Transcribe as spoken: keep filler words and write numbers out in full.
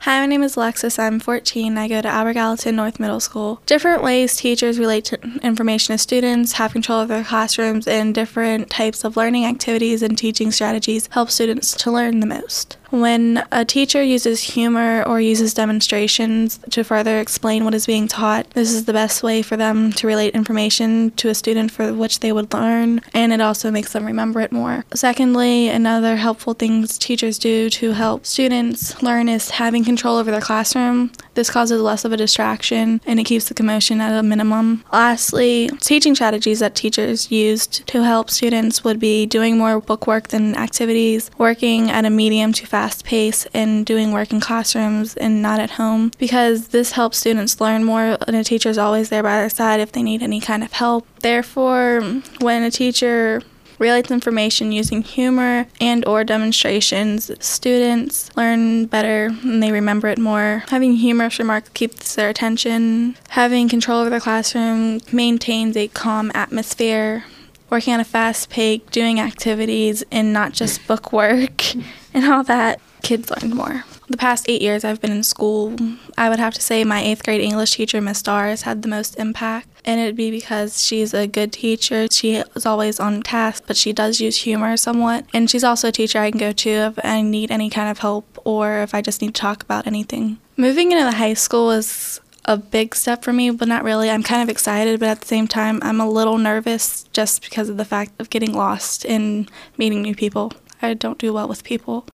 Hi, my name is Alexis. I'm fourteen. I go to Albert Gallatin North Middle School. Different ways teachers relate to information to students, have control of their classrooms, and different types of learning activities and teaching strategies help students to learn the most. When a teacher uses humor or uses demonstrations to further explain what is being taught, this is the best way for them to relate information to a student for which they would learn, and it also makes them remember it more. Secondly, another helpful thing teachers do to help students learn is having control over their classroom. This causes less of a distraction and it keeps the commotion at a minimum. Lastly, teaching strategies that teachers used to help students would be doing more book work than activities, working at a medium to fast pace, and doing work in classrooms and not at home, because this helps students learn more and a teacher's always there by their side if they need any kind of help. Therefore, when a teacher relates information using humor and or demonstrations, students learn better and they remember it more. Having humorous remarks keeps their attention. Having control over their classroom maintains a calm atmosphere. Working at a fast pace, doing activities and not just book work and all that, kids learn more. The past eight years I've been in school, I would have to say my eighth grade English teacher, Miss Starr, has had the most impact. And it'd be because she's a good teacher. She is always on task, but she does use humor somewhat. And she's also a teacher I can go to if I need any kind of help or if I just need to talk about anything. Moving into the high school is a big step for me, but not really. I'm kind of excited, but at the same time, I'm a little nervous just because of the fact of getting lost and meeting new people. I don't do well with people.